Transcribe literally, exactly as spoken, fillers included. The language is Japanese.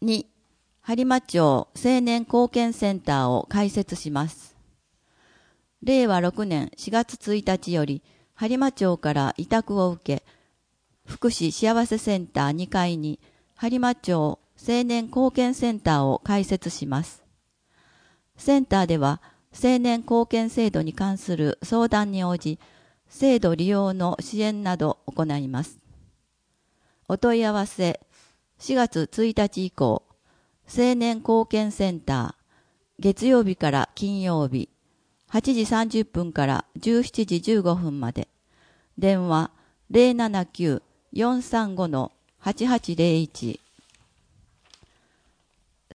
に、播磨町青年貢献センターを開設します。れいわろくねんしがつついたちより、播磨町から委託を受け、福祉幸せセンターにかいに、播磨町青年貢献センターを開設します。センターでは、青年貢献制度に関する相談に応じ、制度利用の支援などを行います。お問い合わせ、しがつついたち以降、青年貢献センター、月曜日から金曜日、はちじさんじゅっぷんからじゅうしちじじゅうごふんまで、電話 ゼロななきゅう よんさんご はちはちゼロいち